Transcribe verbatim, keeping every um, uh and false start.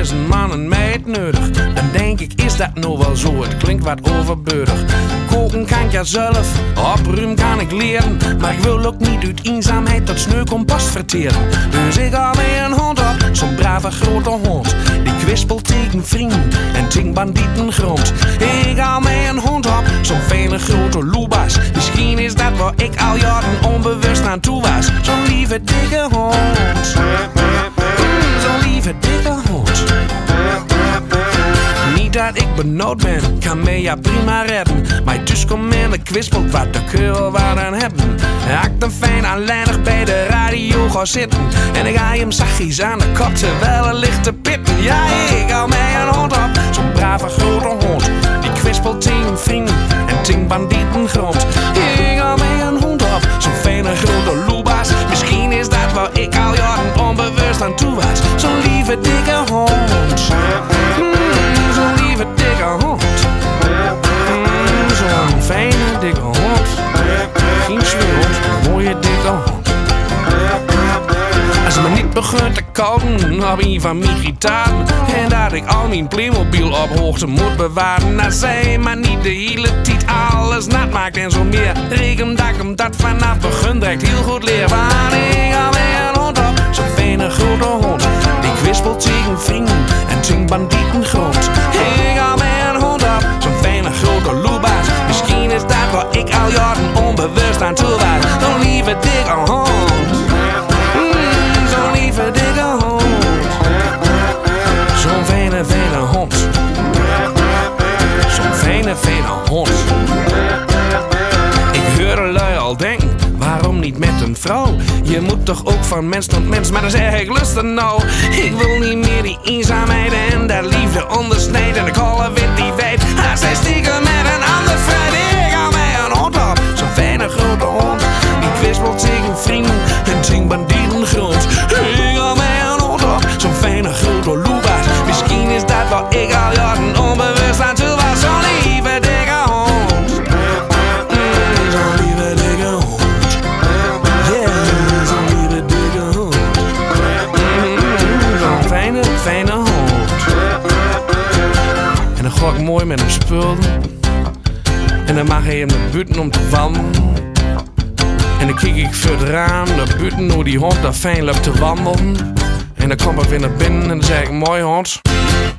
een man en meid nodig. Dan denk ik, is dat nou wel zo? Het klinkt wat overbodig. Koken kan ik ja zelf, opruimen kan ik leren. Maar ik wil ook niet uit eenzaamheid tot sneu compost verteren. Dus ik ga mee een hond op, zo'n brave grote hond. Die kwispelt tegen vrienden en tegen bandieten grond. Ik ga mee een hond op, zo'n fijne grote loebas. Misschien is dat waar ik al jaren onbewust aan toe was. Zo'n lieve dikke hond. Mm, zo'n lieve dikke hond. Niet dat ik benauwd ben, kan mij ja prima redden. Maar dus kom in de kwispelt wat de keur waar dan hebben. Ik ben fijn alleenig bij de radio ga zitten. En ik ga hem zachtjes aan de kop terwijl er ligt te pitten. Ja, ik hou mij een hond op, zo'n brave grote hond. Die kwispelt tegen vrienden en tegen bandieten grond. Ik hou mij een hond op, zo'n fijne grote loebas. Misschien is dat waar ik al jaren onbewust aan toe was. Zo'n lieve dikke hond. Mm, zo'n lieve dikke hond. Mm, zo'n fijne dikke hond. Geen zweerhond, een mooie dikke hond. Als me niet begint te kouden op een van mijn gitaren. En dat ik al mijn Playmobil op hoogte moet bewaren. Dat zij maar niet de hele tijd alles nat maakt en zo meer. Reken dat ik hem dat vanaf begin direct heel goed leer. Want ik ga weer een hond op, zo'n fijne grote hond. Die kwispelt tegen vrienden en tegen bandieten grond. Ik ga weer een hond op, zo'n fijne grote loebas. Misschien is dat waar ik al jaren onbewust aan toe was. Zo'n lieve dikke hond. Zo'n lieve dikke hond. Zo'n fijne, fijne hond. Zo'n fijne, fijne hond. Ik hoor de lui al denken, waarom niet met een vrouw? Je moet toch ook van mens tot mens, maar dan zeg ik lust er nou. Ik wil niet meer die eenzaamheid en dat liefde ondersneed. En de kolle wit die weet, haar zij stiekem met een ander vrij. Ik hou mij een hond op, zo'n fijne grote hond. Die kwispelt tegen vrienden en tegen bandieten grond. Ik hou mij een hond op, zo'n fijne grote loebas. Misschien is dat wat ik al jaren onbewust aan toe was. Zo'n lieve dikke hond. Mm, zo'n lieve dikke hond. Yeah, zo'n lieve dikke hond. Mm, zo'n fijne, fijne hond. En dan ga ik mooi met hem spullen. En dan mag hij in de buiten om te wandelen. En dan kijk ik voor het raam naar buiten hoe die hond daar fijn loopt te wandelen. En dan kom ik weer naar binnen en dan zeg ik, mooi hond.